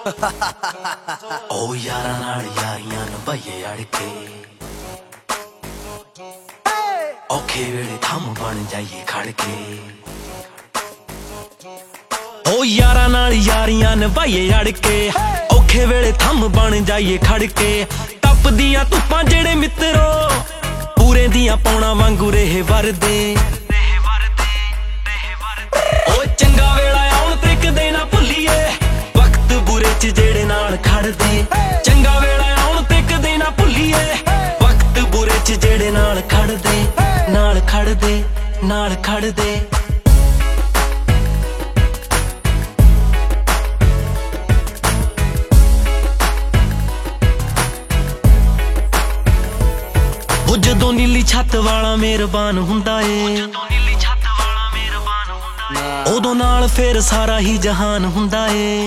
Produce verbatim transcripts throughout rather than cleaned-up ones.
ओ यारां नाल यारियां नभाइए अड़ के औखे वेले थम बन जाइए खड़ के। ओ यारां नाल यारियां नभाइए अड़ के औखे वेले थम बन जाइए खड़ के। तपदियां धुप्पां जेड़े मित्रो पूरे दियां पौणा वांगू रहे वरदे। ओ चंगा वेला आउण ते कदे ना भुल्लीए वक्त बुरे च जेड़े नाल खड़दे। चंगा वेला आउण ते कदे ना भुल्लीए वक्त बुरे च जेड़े नाल खड़दे नाल खड़दे नाल खड़दे। ਉਹ ਜਦੋਂ ਨੀਲੀ ਛੱਤ ਵਾਲਾ ਮਿਹਰਬਾਨ ਹੁੰਦਾ ਏ ਉਦੋਂ ਨਾਲ ਫੇਰ ਸਾਰਾ ਹੀ ਜਹਾਨ ਹੁੰਦਾ ਏ।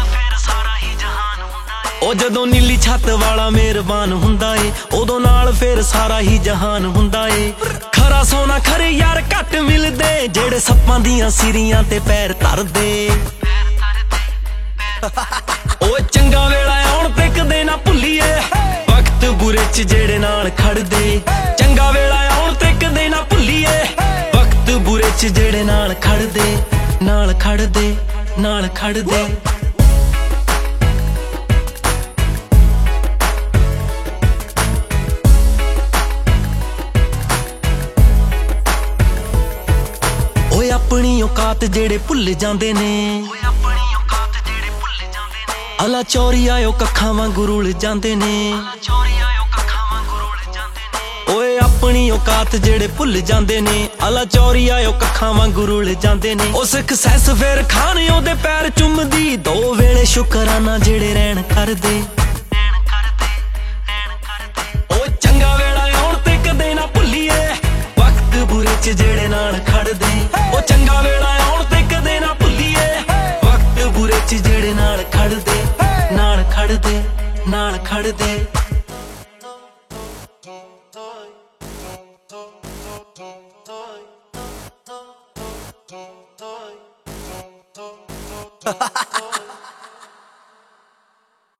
ਉਹ ਜਦੋਂ ਨੀਲੀ ਛੱਤ ਵਾਲਾ ਮਿਹਰਬਾਨ ਹੁੰਦਾ ਏ ਉਦੋਂ ਨਾਲ ਫੇਰ ਸਾਰਾ ਹੀ ਜਹਾਨ ਹੁੰਦਾ ਏ। ਖਰਾ ਸੋਨਾ ਖਰੇ ਯਾਰ ਘੱਟ ਮਿਲਦੇ ਜਿਹੜੇ ਸੱਪਾਂ ਦੀਆਂ ਸਿਰੀਆਂ ਤੇ ਪੈਰ ਧਰਦੇ। ਉਹ ਚੰਗਾ ਵੇਲਾ ਆਉਣ ਤੇ ਕਦੇ ਨਾ ਭੁੱਲੀਏ ਵਕਤ ਬੁਰੇ ਚ ਜਿਹੜੇ ਨਾਲ ਖੜਦੇ। ਚੰਗਾ ਵੇਲਾ ਆਉਣ ਤੇ ਕਦੇ ਨਾ ਭੁੱਲੀਏ ਵਕਤ ਬੁਰੇ ਚ ਜਿਹੜੇ ਨਾਲ ਖੜਦੇ ਨਾਲ ਖੜਦੇ ਨਾਲ ਖੜਦੇ। ਓਏ ਆਪਣੀ ਔਕਾਤ ਜਿਹੜੇ ਭੁੱਲ ਜਾਂਦੇ ਨੇ ਅਲਾ ਚੋਰੀ ਆਇਓ ਕੱਖਾਂ ਵਾਂਗੂ ਰੁਲ ਜਾਂਦੇ ਨੇ। ਓਏ ਆਪਣੀ ਔਕਾਤ ਜਿਹੜੇ ਭੁੱਲ ਜਾਂਦੇ ਨੇ ਅਲਾ ਚੋਰੀ ਆਇਓ ਕੱਖਾਂ ਵਾਂਗੂ ਰੁਲ ਜਾਂਦੇ ਨੇ। ਉਹ ਸਕਸੈਸ ਫੇਰ ਖਾਣ ਉਹਦੇ ਪੈਰ ਚੁੰਮਦੀ ਦੋ ਵੇਲੇ ਸ਼ੁਕਰਾਨਾ ਜਿਹੜੇ ਰਹਿਣ ਕਰਦੇ। ਉਹ ਚੰਗਾ ਵੇਲਾ ਆਉਣ ਤੇ ਕਦੇ ਨਾ ਭੁੱਲੀਏ ਵਕਤ ਬੁਰੇ ਚ ਜਿਹੜੇ ਨਾਲ ਖੜਦੇ। ਉਹ ਚੰਗਾ ਵੇਲਾ ਆਉਣ ਤੇ ਕਦੇ ਨਾ ਭੁੱਲੀਏ ਵਕਤ ਬੁਰੇ ਚ ਜਿਹੜੇ ਨਾਲ ਖੜਦੇ ਨਾਲ ਖੜਦੇ ਨਾਲ ਖੜਦੇ। Ha ha ha ha!